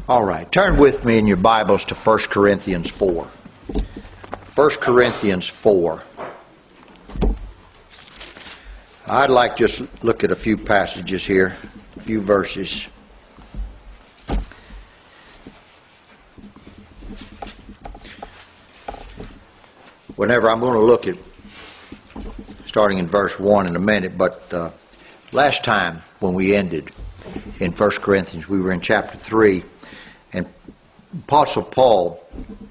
All right, turn with me in your Bibles to 1 Corinthians 4. 1 Corinthians 4. I'd like just look at a few passages here, a few verses. Whenever I'm going to look at, starting in verse 1 in a minute, but last time when we ended in 1 Corinthians, we were in chapter 3, and Apostle Paul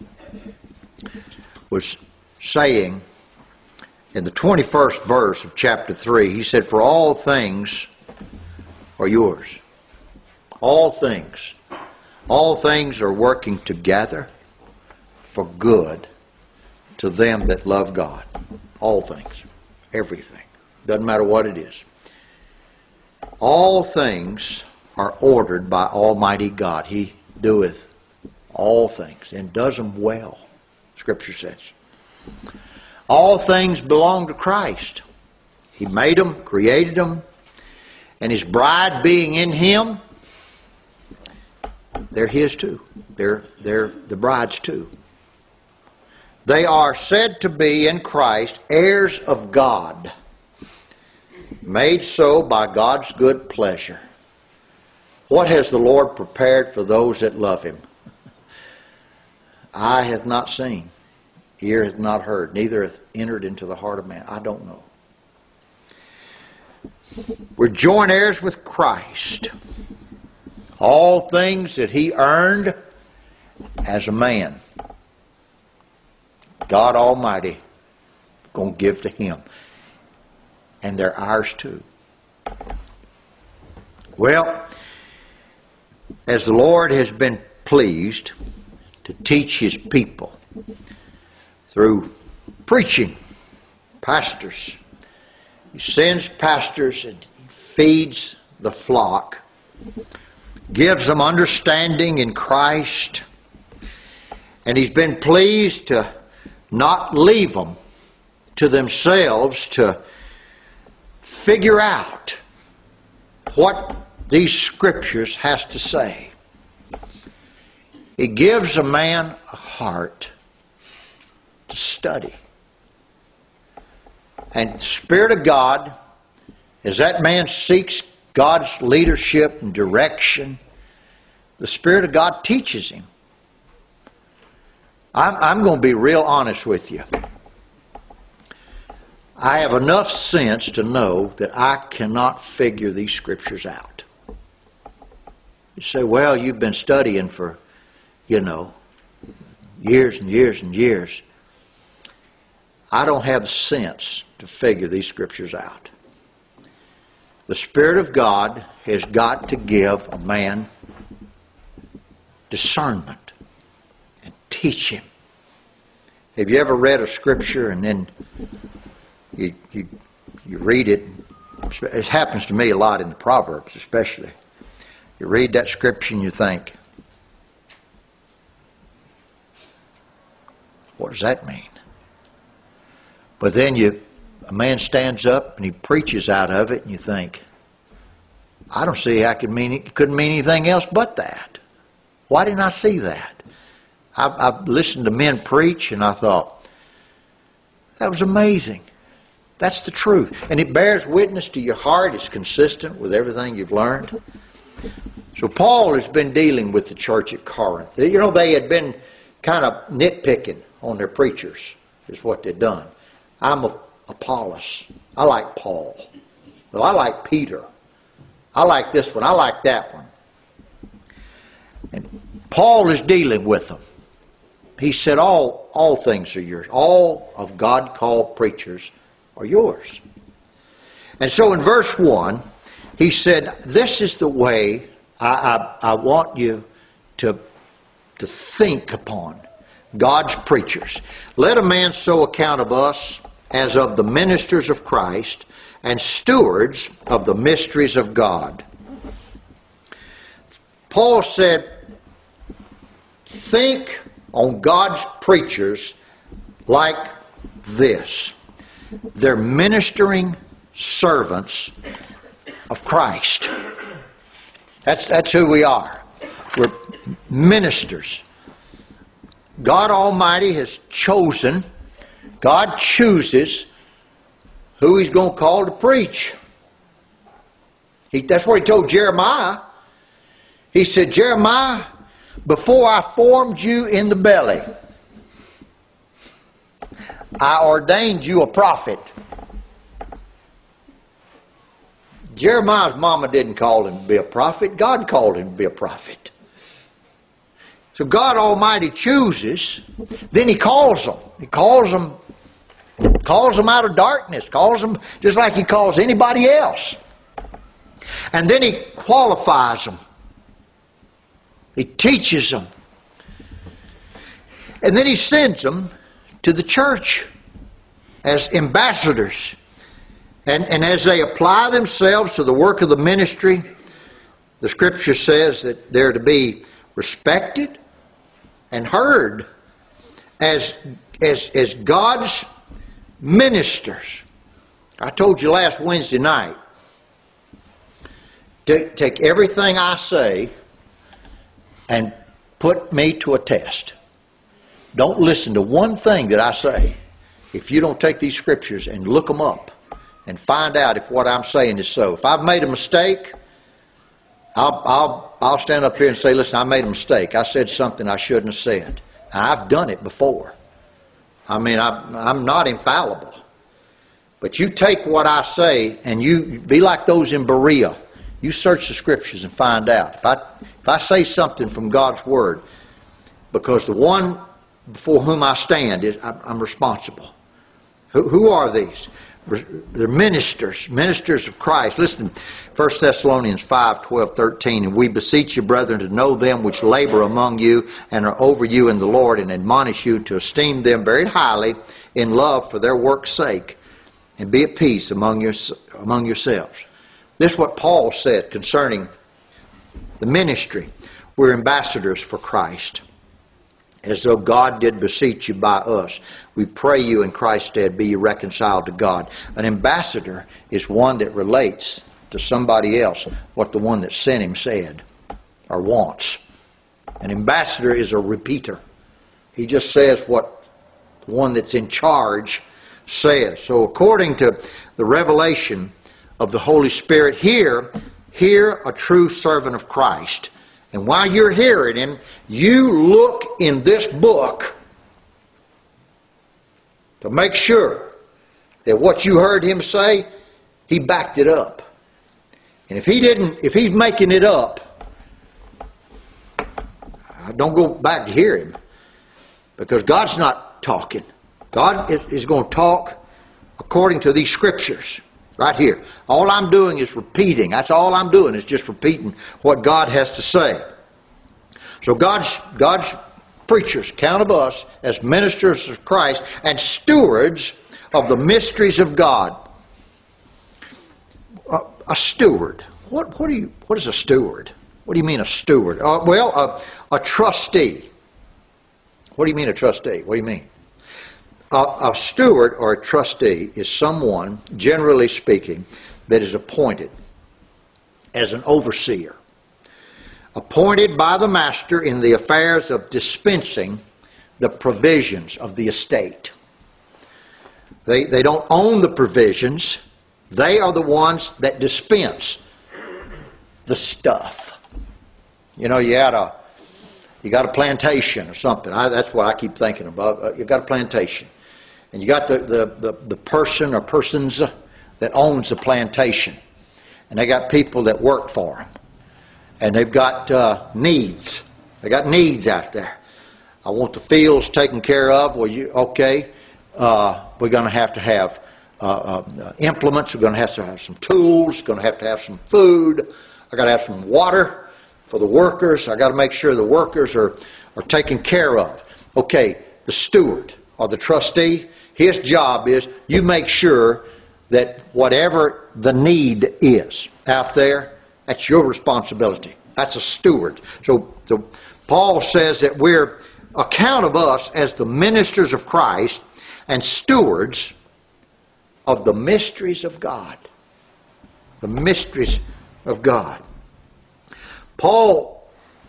was saying in the 21st verse of chapter 3, he said, "For all things are yours." All things. All things are working together for good to them that love God. All things. Everything. Doesn't matter what it is. All things are ordered by Almighty God. He doeth all things and does them well, Scripture says. All things belong to Christ. He made them, created them, and His bride being in Him, they're His too. They're the bride's too. They are said to be in Christ heirs of God, made so by God's good pleasure. What has the Lord prepared for those that love Him? Eye hath not seen, ear hath not heard, neither hath entered into the heart of man. I don't know. We're joint heirs with Christ. All things that He earned as a man, God Almighty going to give to Him. And they're ours too. Well, as the Lord has been pleased to teach His people through preaching, pastors, He sends pastors and feeds the flock, gives them understanding in Christ, and He's been pleased to not leave them to themselves to figure out what these Scriptures has to say. He gives a man a heart to study. And the Spirit of God, as that man seeks God's leadership and direction, the Spirit of God teaches him. I'm going to be real honest with you. I have enough sense to know that I cannot figure these Scriptures out. You say, well, you've been studying for, years and years and years. I don't have sense to figure these Scriptures out. The Spirit of God has got to give a man discernment and teach him. Have you ever read a Scripture and then you read it? It happens to me a lot in the Proverbs especially. You read that Scripture and you think, what does that mean? But then a man stands up and he preaches out of it and you think, I don't see how it couldn't mean anything else but that. Why didn't I see that? I've listened to men preach and I thought, that was amazing. That's the truth. And it bears witness to your heart. It's consistent with everything you've learned. So Paul has been dealing with the church at Corinth. They had been kind of nitpicking on their preachers, is what they'd done. I'm Apollos. I like Paul. Well, I like Peter. I like this one. I like that one. And Paul is dealing with them. He said, all things are yours. All of God-called preachers are yours. And so in verse 1, he said, this is the way I want you to think upon God's preachers. Let a man so account of us as of the ministers of Christ and stewards of the mysteries of God. Paul said, think on God's preachers like this. They're ministering servants of Christ. That's who we are. We're ministers. God Almighty has chosen, God chooses who He's going to call to preach. That's what He told Jeremiah. He said, Jeremiah, before I formed you in the belly, I ordained you a prophet. Jeremiah's mama didn't call him to be a prophet. God called him to be a prophet. So God Almighty chooses, then He calls them. He calls them out of darkness, calls them just like He calls anybody else. And then He qualifies them. He teaches them. And then He sends them to the church as ambassadors. And as they apply themselves to the work of the ministry, the Scripture says that they're to be respected and heard as God's ministers. I told you last Wednesday night, take everything I say and put me to a test. Don't listen to one thing that I say if you don't take these Scriptures and look them up and find out if what I'm saying is so. If I've made a mistake, I'll stand up here and say, listen, I made a mistake. I said something I shouldn't have said. And I've done it before. I mean, I'm not infallible. But you take what I say and you be like those in Berea. You search the Scriptures and find out. If I say something from God's Word, because the one before whom I stand, I'm responsible. Who are these? They're ministers of Christ. Listen, 1 Thessalonians 5, 12, 13. And we beseech you, brethren, to know them which labor among you and are over you in the Lord, and admonish you to esteem them very highly in love for their work's sake, and be at peace among yourselves. This is what Paul said concerning the ministry. We're ambassadors for Christ, as though God did beseech you by us. We pray you in Christ's stead, be ye reconciled to God. An ambassador is one that relates to somebody else what the one that sent him said or wants. An ambassador is a repeater. He just says what the one that's in charge says. So according to the revelation of the Holy Spirit, hear a true servant of Christ. And while you're hearing him, you look in this book to make sure that what you heard him say, he backed it up. And if he's making it up, don't go back to hear him. Because God's not talking. God is going to talk according to these Scriptures right here. All I'm doing is repeating. That's all I'm doing is just repeating what God has to say. So God's preachers count of us as ministers of Christ and stewards of the mysteries of God. A steward. What is a steward? What do you mean a steward? A trustee. What do you mean a trustee? What do you mean? A steward or a trustee is someone, generally speaking, that is appointed as an overseer. Appointed by the master in the affairs of dispensing the provisions of the estate. They don't own the provisions. They are the ones that dispense the stuff. You know, you got a plantation or something. That's what I keep thinking about. You got a plantation. And you got the person or persons that owns the plantation. And they got people that work for them. And they've got needs. They got needs out there. I want the fields taken care of. Well, we're going to have implements. We're going to have some tools. Going to have some food. I got to have some water for the workers. I got to make sure the workers are taken care of. Okay, the steward or the trustee, his job is you make sure that whatever the need is out there, that's your responsibility. That's a steward. So Paul says that we're account of us as the ministers of Christ and stewards of the mysteries of God. The mysteries of God. Paul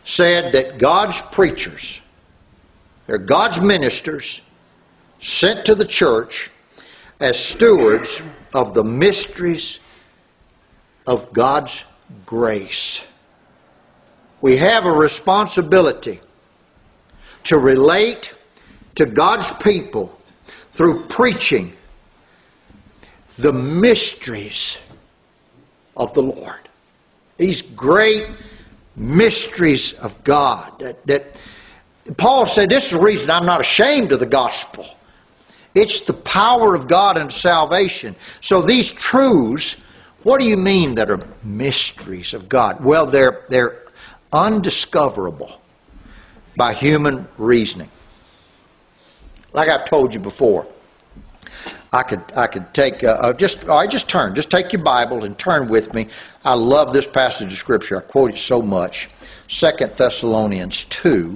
said that God's preachers, they're God's ministers, sent to the church as stewards of the mysteries of God's grace. We have a responsibility to relate to God's people through preaching the mysteries of the Lord. These great mysteries of God. That Paul said, this is the reason I'm not ashamed of the gospel. It's the power of God unto salvation. So these truths, what do you mean that are mysteries of God? Well, they're undiscoverable by human reasoning. Like I've told you before, I could take just take your Bible and turn with me. I love this passage of Scripture. I quote it so much. 2 Thessalonians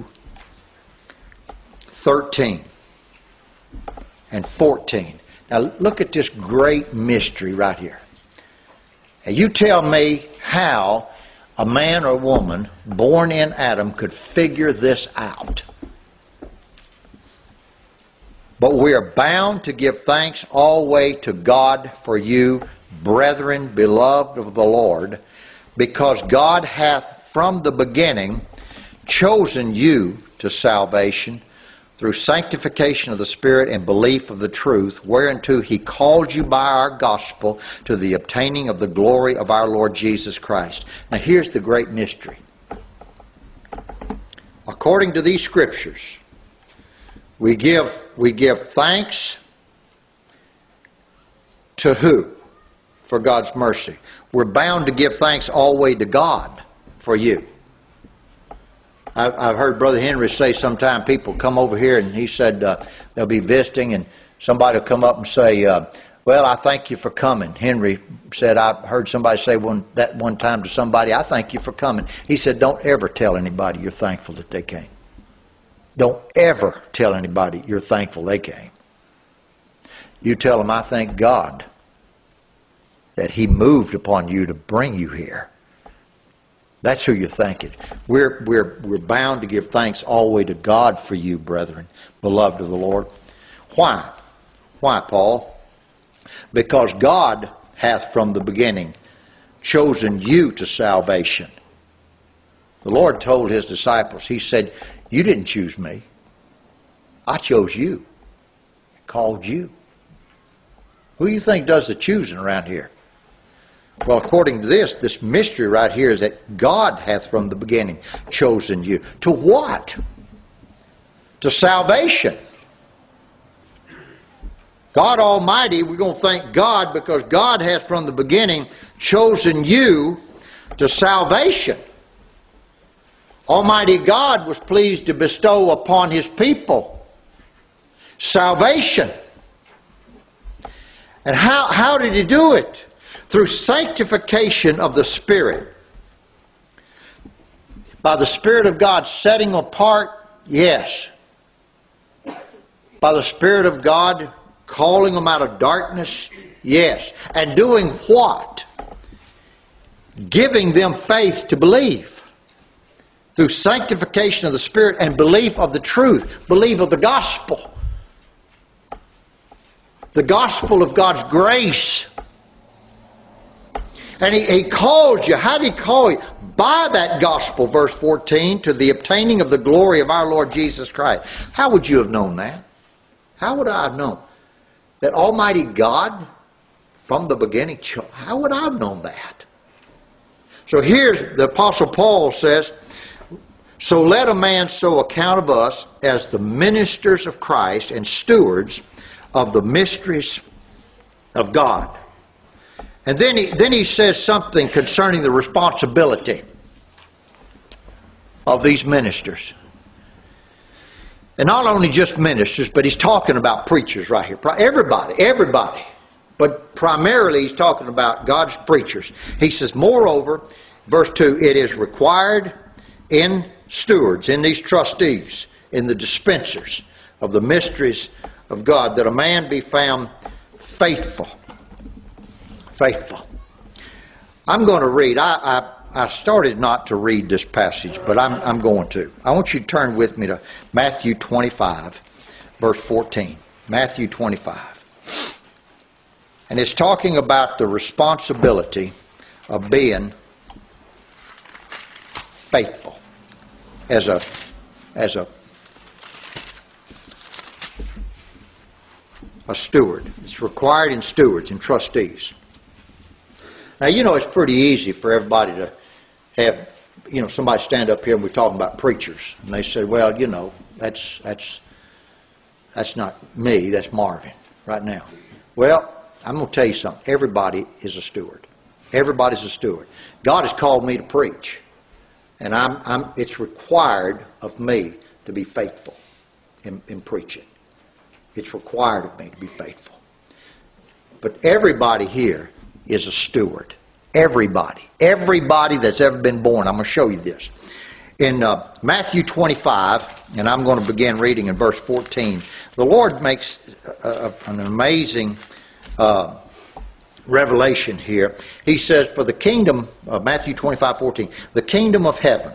2:13 and 14. Now look at this great mystery right here. Now you tell me how a man or woman born in Adam could figure this out. But we are bound to give thanks always to God for you, brethren, beloved of the Lord, because God hath from the beginning chosen you to salvation through sanctification of the Spirit and belief of the truth, whereunto He called you by our gospel to the obtaining of the glory of our Lord Jesus Christ. Now here's the great mystery. According to these Scriptures, we give thanks to who? For God's mercy. We're bound to give thanks always to God for you. I've heard Brother Henry say sometime people come over here and he said they'll be visiting and somebody will come up and say, well, I thank you for coming. Henry said, I heard somebody say that one time to somebody, I thank you for coming. He said, don't ever tell anybody you're thankful that they came. Don't ever tell anybody you're thankful they came. You tell them, I thank God that He moved upon you to bring you here. That's who you're thanking. We're bound to give thanks always to God for you, brethren, beloved of the Lord. Why? Why, Paul? Because God hath from the beginning chosen you to salvation. The Lord told His disciples, He said, you didn't choose me. I chose you. I called you. Who do you think does the choosing around here? Well, according to this mystery right here is that God hath from the beginning chosen you. To what? To salvation. God Almighty, we're going to thank God because God hath from the beginning chosen you to salvation. Almighty God was pleased to bestow upon His people salvation. And how did He do it? Through sanctification of the Spirit. By the Spirit of God setting apart, yes. By the Spirit of God calling them out of darkness, yes. And doing what? Giving them faith to believe. Through sanctification of the Spirit and belief of the truth. Belief of the gospel. The gospel of God's grace. And he called you. How did He call you? By that gospel, verse 14, to the obtaining of the glory of our Lord Jesus Christ. How would you have known that? How would I have known? That Almighty God, from the beginning, how would I have known that? So here's the Apostle Paul says, so let a man so account of us as the ministers of Christ and stewards of the mysteries of God. And then he says something concerning the responsibility of these ministers. And not only just ministers, but he's talking about preachers right here. Everybody. But primarily he's talking about God's preachers. He says, moreover, verse 2, it is required in stewards, in these trustees, in the dispensers of the mysteries of God, that a man be found faithful. Faithful. I'm going to read. I started not to read this passage, but I'm going to. I want you to turn with me to Matthew 25, verse 14. Matthew 25. And it's talking about the responsibility of being faithful as a steward. It's required in stewards and trustees. Now, you know, it's pretty easy for everybody to have, you know, somebody stand up here and we're talking about preachers. And they say, well, you know, that's not me, that's Marvin right now. Well, I'm going to tell you something. Everybody is a steward. Everybody's a steward. God has called me to preach. And it's required of me to be faithful in preaching. It's required of me to be faithful. But everybody here is a steward. Everybody. Everybody that's ever been born. I'm going to show you this. In Matthew 25, and I'm going to begin reading in verse 14, the Lord makes an amazing revelation here. He says, for the kingdom, Matthew 25:14, the kingdom of heaven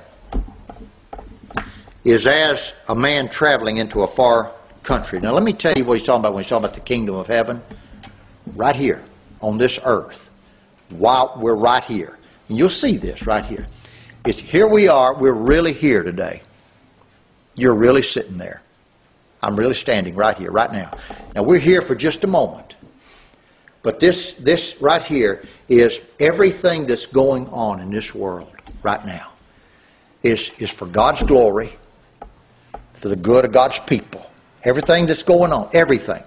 is as a man traveling into a far country. Now let me tell you what he's talking about when he's talking about the kingdom of heaven. Right here, on this earth, while we're right here. And you'll see this right here. It's here we are, we're really here today. You're really sitting there. I'm really standing right here, right now. Now we're here for just a moment. But this right here is everything that's going on in this world right now is for God's glory, for the good of God's people. Everything that's going on, everything.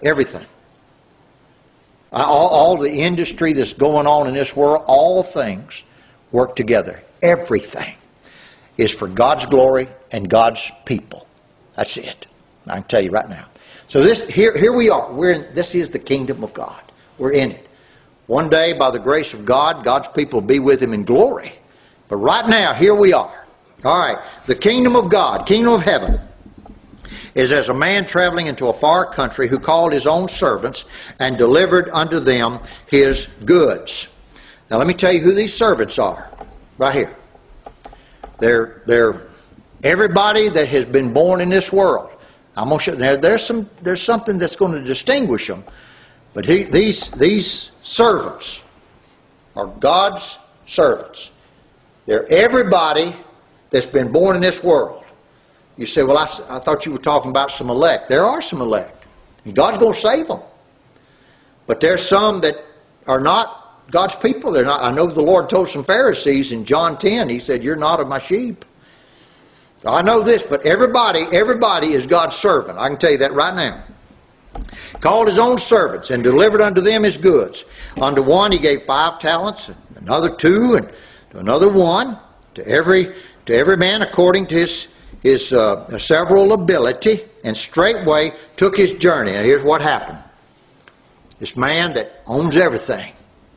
All the industry that's going on in this world, all things work together. Everything is for God's glory and God's people. That's it. I can tell you right now. So here we are. This is the kingdom of God. We're in it. One day, by the grace of God, God's people will be with Him in glory. But right now, here we are. All right. The kingdom of God, kingdom of heaven, is as a man traveling into a far country who called his own servants and delivered unto them his goods. Now let me tell you who these servants are. Right here. They're everybody that has been born in this world. I'm going to show you. There's something that's going to distinguish them. But these servants are God's servants. They're everybody that's been born in this world. You say, well, I thought you were talking about some elect. There are some elect. And God's going to save them. But there's some that are not God's people. They're not. I know the Lord told some Pharisees in John 10, He said, you're not of my sheep. So I know this, but everybody is God's servant. I can tell you that right now. Called his own servants and delivered unto them his goods. Unto one he gave 5 talents, another 2, and to another 1, to every man according to his several ability, and straightway took his journey. Now here's what happened. This man that owns everything,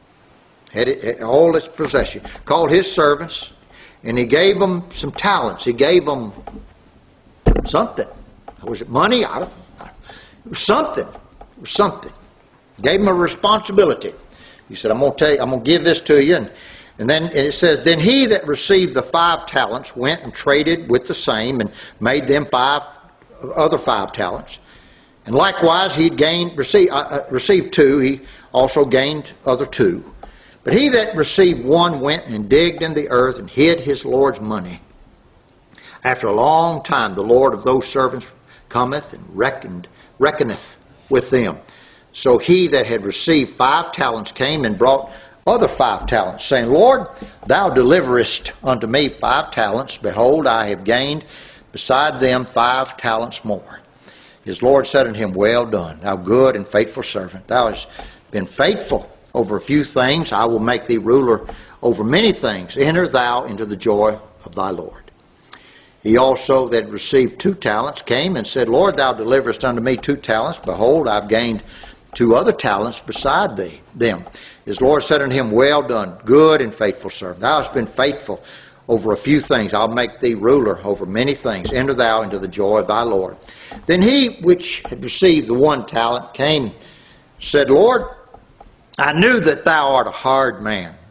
had all its possession, called his servants, and he gave them some talents. He gave them something. Was it money? I don't know. It was something. It was something. Gave them a responsibility. He said, I'm going to give this to you. And then it says, then he that received the 5 talents went and traded with the same and made them 5 talents. And likewise he received 2. He also gained other 2. But he that received 1 went and digged in the earth and hid his Lord's money. After a long time the Lord of those servants cometh and reckoneth with them. So he that had received 5 talents came and brought other 5 talents, saying, Lord, thou deliverest unto me 5 talents. Behold, I have gained beside them 5 talents more. His Lord said unto him, well done, thou good and faithful servant. Thou hast been faithful over a few things. I will make thee ruler over many things. Enter thou into the joy of thy Lord. He also that received 2 talents came and said, Lord, thou deliverest unto me 2 talents. Behold, I've gained 2 other talents beside them. His Lord said unto him, well done, good and faithful servant. Thou hast been faithful over a few things. I'll make thee ruler over many things. Enter thou into the joy of thy Lord. Then he which had received the 1 talent came, said, Lord, I knew that thou art a hard man,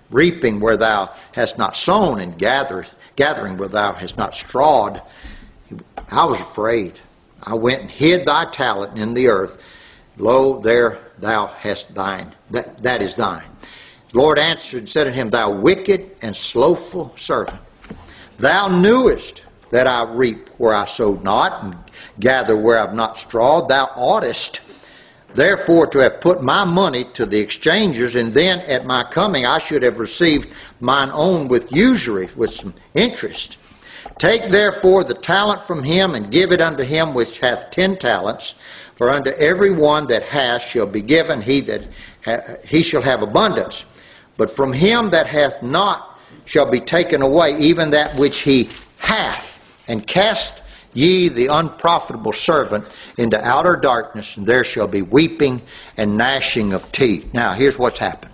reaping where thou hast not sown, and gathering where thou hast not strawed. I was afraid. I went and hid thy talent in the earth. Lo, there thou hast thine. That is thine. The Lord answered and said unto him, Thou wicked and slothful servant, thou knewest that I reap where I sowed not, and gather where I have not strawed. Thou oughtest therefore to have put my money to the exchangers, and then at my coming I should have received mine own with usury, with some interest. Take therefore the talent from him, and give it unto him which hath 10 talents. For unto every one that hath shall be given, he shall have abundance. But from him that hath not shall be taken away even that which he hath. And cast ye the unprofitable servant into outer darkness, and there shall be weeping and gnashing of teeth. Now, here's what's happened.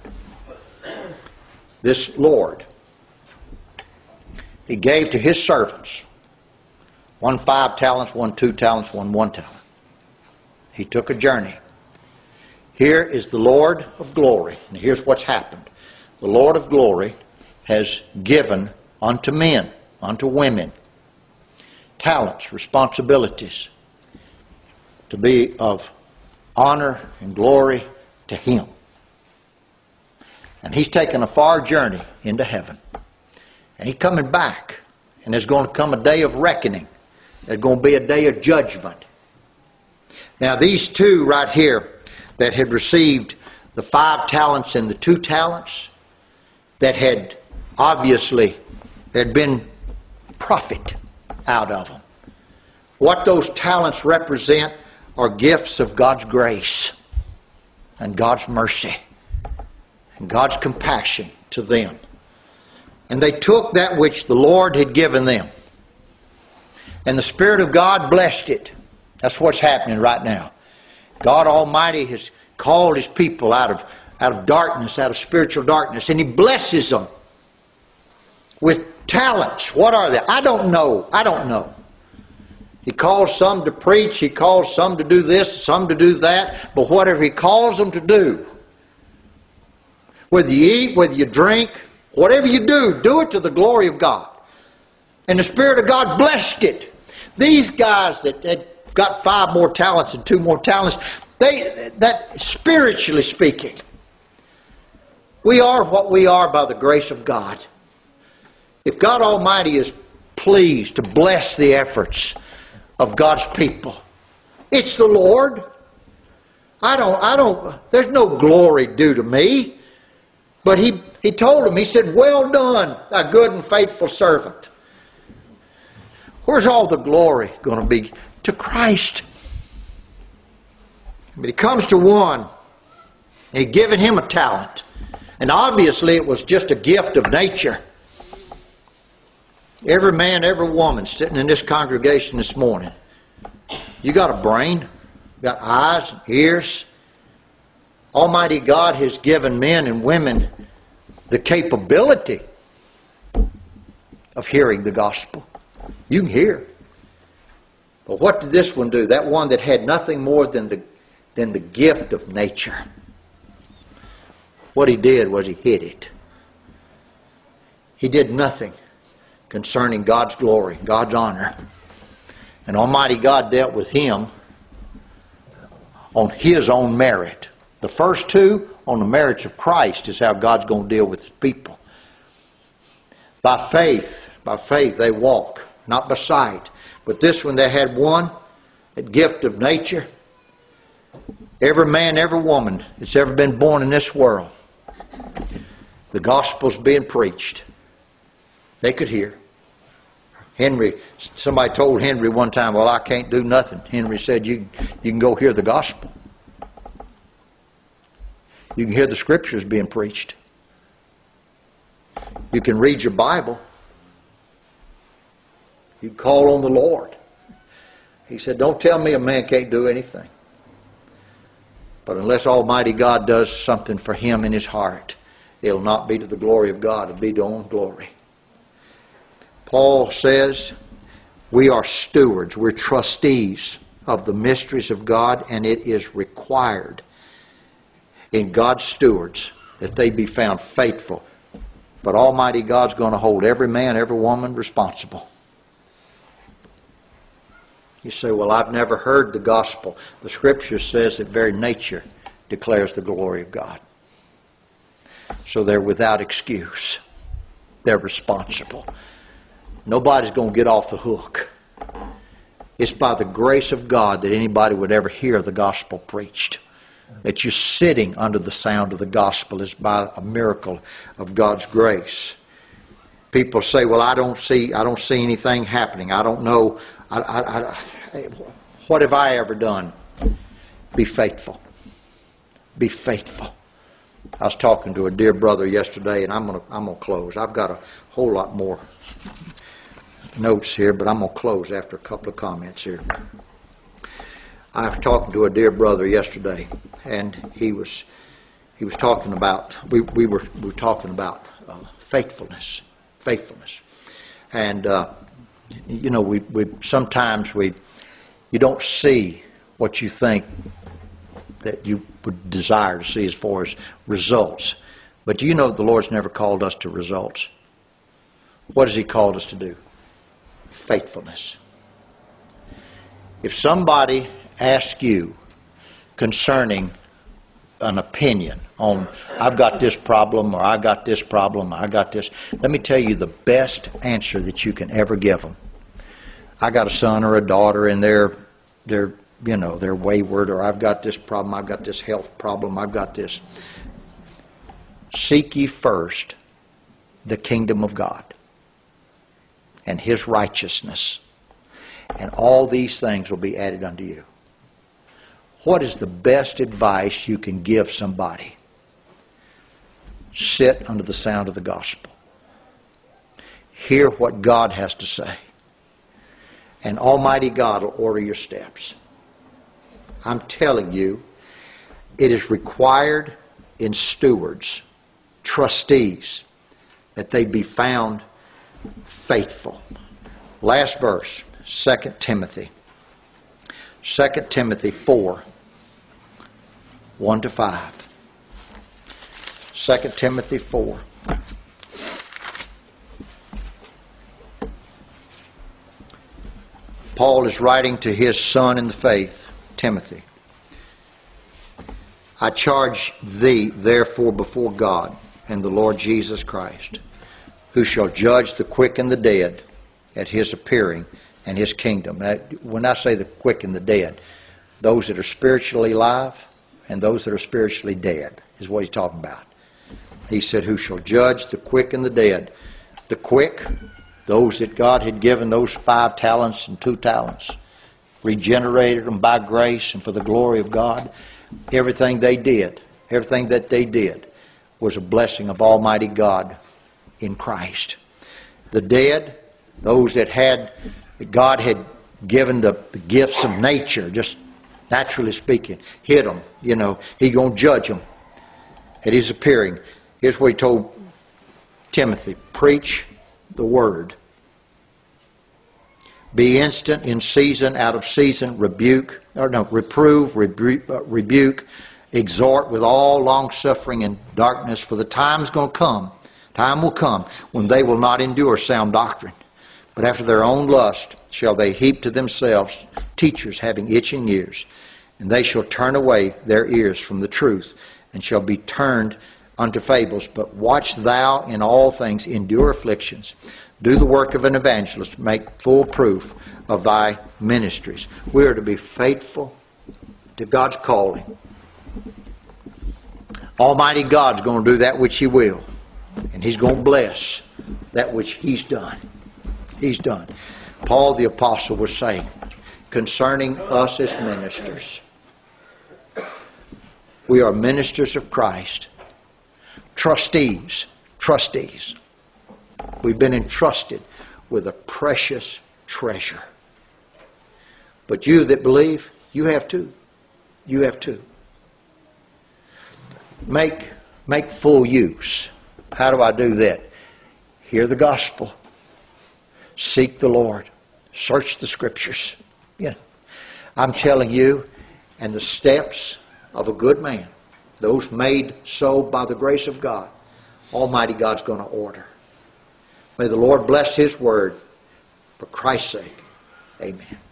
This Lord, he gave to his servants, 1 5 talents, 1 2 talents, 1 1 talent. He took a journey. Here is the Lord of glory, and here's what's happened. The Lord of glory has given unto men, unto women, talents, responsibilities to be of honor and glory to him. And he's taken a far journey into heaven. And he's coming back. And there's going to come a day of reckoning. There's going to be a day of judgment. Now these two right here that had received the 5 talents and the 2 talents, that had obviously had been profit out of them. What those talents represent are gifts of God's grace and God's mercy and God's compassion to them. And they took that which the Lord had given them, and the Spirit of God blessed it. That's what's happening right now. God Almighty has called his people out of darkness, out of spiritual darkness, and he blesses them with talents. What are they? I don't know. He calls some to preach. He calls some to do this, some to do that. But whatever he calls them to do, whether you eat, whether you drink, whatever you do it to the glory of God. And the Spirit of God blessed it. These guys that got 5 more talents and 2 more talents, that spiritually speaking, we are what we are by the grace of God. If God Almighty is pleased to bless the efforts of God's people, it's the Lord. There's no glory due to me. But he told him, he said, Well done, thy good and faithful servant. Where's all the glory going to be? To Christ. But he comes to one, and he'd given him a talent. And obviously it was just a gift of nature. Every man, every woman sitting in this congregation this morning, you got a brain, you got eyes and ears. Almighty God has given men and women the capability of hearing the gospel. You can hear. But what did this one do? That one that had nothing more than the gift of nature. What he did was he hid it. He did nothing concerning God's glory, God's honor. And Almighty God dealt with him on his own merit. The first 2 on the merits of Christ is how God's going to deal with his people. By faith they walk, not by sight. But this one, they had one, that gift of nature. Every man, every woman that's ever been born in this world, the gospel's being preached. They could hear. Somebody told Henry one time, well, I can't do nothing. Henry said, you can go hear the gospel. You can hear the scriptures being preached. You can read your Bible. You can call on the Lord. He said, don't tell me a man can't do anything. But unless Almighty God does something for him in his heart, it'll not be to the glory of God. It'll be to own glory. Paul says we are stewards. We're trustees of the mysteries of God, and it is required in God's stewards that they be found faithful But Almighty God's going to hold every man, every woman responsible. You say, well, I've never heard the gospel. The Scripture says that very nature declares the glory of God. So they're without excuse. They're responsible. Nobody's going to get off the hook. It's by the grace of God that anybody would ever hear the gospel preached. That you're sitting under the sound of the gospel is by a miracle of God's grace. People say, well, I don't see anything happening. I don't know. What have I ever done? Be faithful. Be faithful. I was talking to a dear brother yesterday, and I'm gonna close. I've got a whole lot more notes here, but I'm gonna close after a couple of comments here. I was talking to a dear brother yesterday, and he was talking about we were talking about faithfulness, and you know we sometimes you don't see what you think that you would desire to see as far as results. But do you know the Lord's never called us to results? What has He called us to do? Faithfulness. If somebody asks you concerning an opinion on, I've got this problem, or I got this problem, or I got this, let me tell you the best answer that you can ever give them. I got a son or a daughter, and they're wayward, or I've got this problem, I've got this health problem, I've got this. Seek ye first the kingdom of God and His righteousness, and all these things will be added unto you. What is the best advice you can give somebody? Sit under the sound of the gospel. Hear what God has to say. And Almighty God will order your steps. I'm telling you, it is required in stewards, trustees, that they be found faithful. Last verse, 2 Timothy. 2 Timothy 4, 1-5. 2 Timothy 4. Paul is writing to his son in the faith, Timothy. I charge thee, therefore, before God and the Lord Jesus Christ, who shall judge the quick and the dead at His appearing and His kingdom. Now, when I say the quick and the dead, those that are spiritually alive and those that are spiritually dead is what he's talking about. He said, who shall judge the quick and the dead. The quick, those that God had given those 5 talents and 2 talents, regenerated them by grace and for the glory of God. Everything that they did was a blessing of Almighty God in Christ. The dead, those that God had given the gifts of nature, just naturally speaking, hit them, He's going to judge them at His appearing. Here's what He told Timothy: preach the word. Be instant in season, out of season, reprove, rebuke, exhort with all long-suffering and darkness, for the time will come when they will not endure sound doctrine, but after their own lust shall they heap to themselves teachers having itching ears, and they shall turn away their ears from the truth, and shall be turned unto fables. But watch thou in all things, endure afflictions, do the work of an evangelist, make full proof of thy ministries. We are to be faithful to God's calling. Almighty God's going to do that which He will, and He's going to bless that which He's done. He's done. Paul the Apostle was saying concerning us as ministers, we are ministers of Christ, trustees. We've been entrusted with a precious treasure. But you that believe, you have too. You have too. Make full use. How do I do that? Hear the gospel. Seek the Lord. Search the Scriptures. I'm telling you, and the steps of a good man, those made so by the grace of God, Almighty God's going to order. May the Lord bless His word for Christ's sake. Amen.